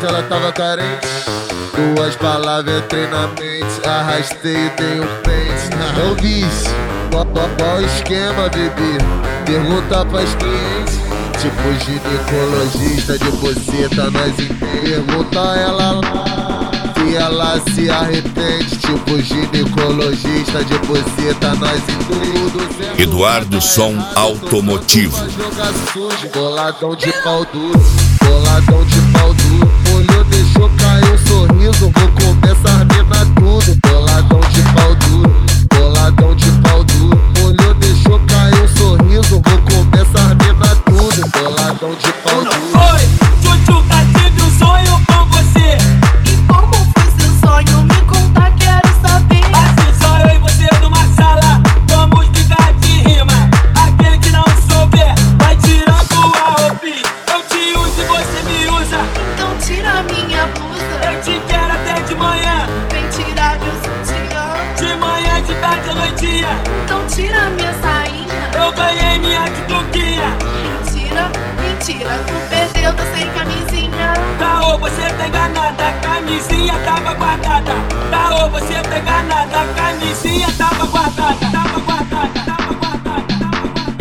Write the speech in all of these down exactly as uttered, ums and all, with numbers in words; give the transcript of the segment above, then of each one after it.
que ela tava carente. Duas palavras entrei na mente, arrastei e dei um pente. Eu disse, qual, qual, qual esquema, bebê? Pergunta pras clientes. Tipo ginecologista de buceta, nós entende. Pergunta ela lá se ela se arrepende. Tipo ginecologista de buceta, nós entende. Eduardo Som Automotivo. Jogar sujo, boladão de pau duro, boladão de pau duro. Olhou, deixou cair o sorriso, vou começar a mina tudo. Boladão de pau duro, boladão de pau duro. Olhou, deixou cair o sorriso, vou começar a mina tudo. Boladão de pau duro. Oi, Tchutchuca, tive um sonho com você. E como foi seu sonho? Me conta, quero saber. Assim só eu e você numa sala, vamos brigar de rima. Aquele que não souber, vai tirando a roupinha. Eu te uso e você me usa. Então tira minha blusa. Eu te quero até de manhã. Vem tirar meu sutiã. De manhã, de tarde, à noitinha. Então tira minha sainha. Eu ganhei minha tituquinha. Mentira, mentira, tu perdeu, tô sem camisinha. Caô, você tá enganada, a camisinha tava guardada. Caô, você tá enganada, a camisinha tava guardada. Tava guardada, tava guardada, tava guardada.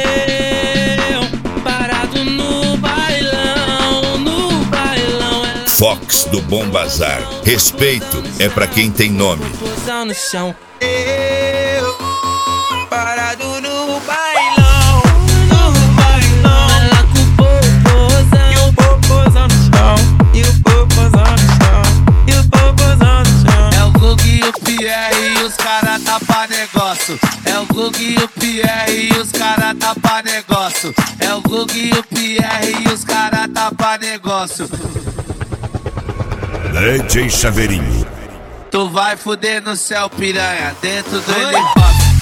Eu parado no bailão, no bailão. Ela Fox do Bom Bazar. Respeito é pra quem tem nome. posão no chão. Eu parado no bailão, no bailão. Ela com o popozão. E o popozão no chão, e o popozão no chão, e o popozão no chão. É o Gug e o Pierre e os cara tá pra negócio. É o Gug e o Pierre e os cara tá pra negócio. É o Gug e o Pierre e os cara tá pra negócio. D J Chaveirinho. Tu vai fuder no céu, piranha, dentro do helicóptero.